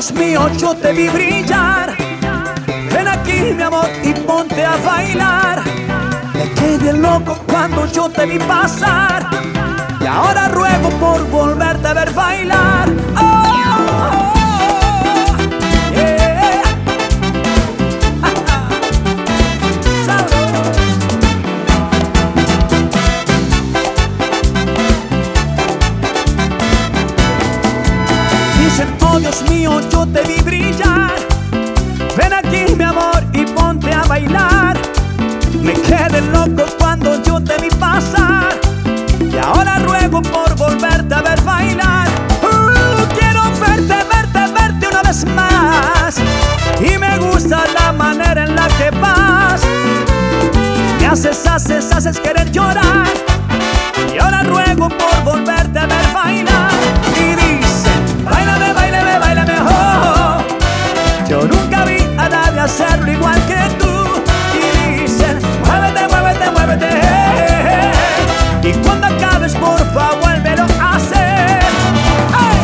ojos míos yo te vi brillar. Ven aquí mi amor y ponte a bailar. Me quedé loco cuando yo te vi pasar, y ahora ruego por volverte a ver bailar. Oh, oh, oh, yeah. Dicen, oh Dios mío, yo te vi brillar. Ven aquí mi amor y ponte a bailar. Me quedé loco cuando yo te vi pasar, y ahora ruego por volverte a ver bailar. Quiero verte una vez más, y me gusta la manera en la que vas. Me haces querer llorar, y ahora ruego por volverte a ver bailar. Y dicen, báilame, báilame, báilame, oh. Yo nunca vi a nadie hacerlo igual que tú. Y dicen, muévete, muévete, muévete, y cuando acabes porfa vuélvelo a hacer. ¡Ay!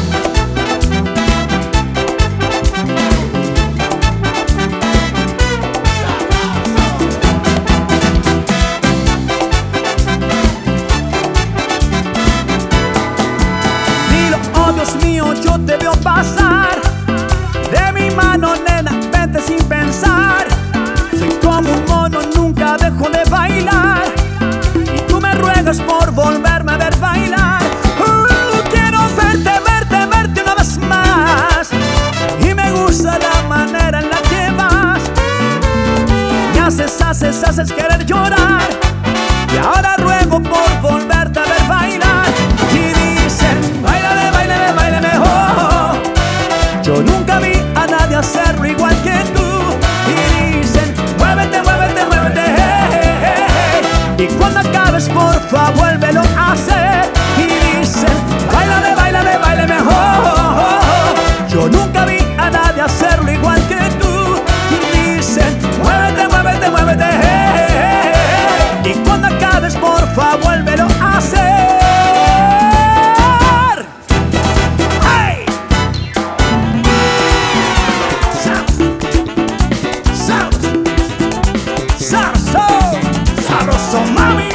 Dilo, oh Dios mío, yo te veo pasar. De mi mano, nena, vete sin pensar. Soy como un mono, nunca dejo de bailar, y tú me ruegas por volverme a ver bailar. Quiero verte una vez más, y me gusta la manera en la que vas. Me haces querer llorar, y ahora ruego por volverte a ver bailar. Y dicen, báilame, báilame, báilame, oh. Yo nunca vi a nadie hacerlo igual que tú. Y dicen, muévete, muévete, muévete, y cuando acabes porfa vuélvelo a hacer. Y dicen, báilame, báilame, báilame, oh, oh, oh. Yo nunca vi a nadie hacerlo igual que tú. Y dicen, muévete, muévete, muévete, y cuando acabes porfa vuélvelo a hacer. Sabroso, mami.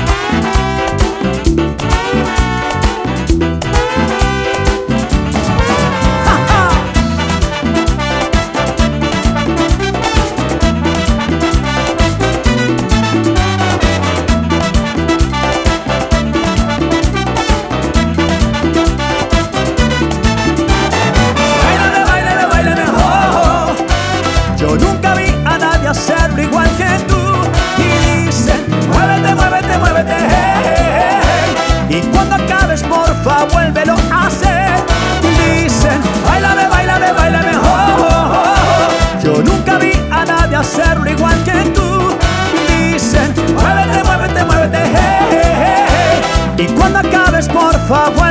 Báilame, báilame, báilame, oh. Yo nunca vi a nadie hacerlo igual que tú. Y dicen, muévete, muévete, muévete, y cuando acabes porfa vuélvelo a hacer. Dicen, báilame, báilame, báilame, oh, oh, oh. Yo nunca vi a nadie hacerlo igual que tú. Dicen, muévete, muévete, muévete, y cuando acabes porfa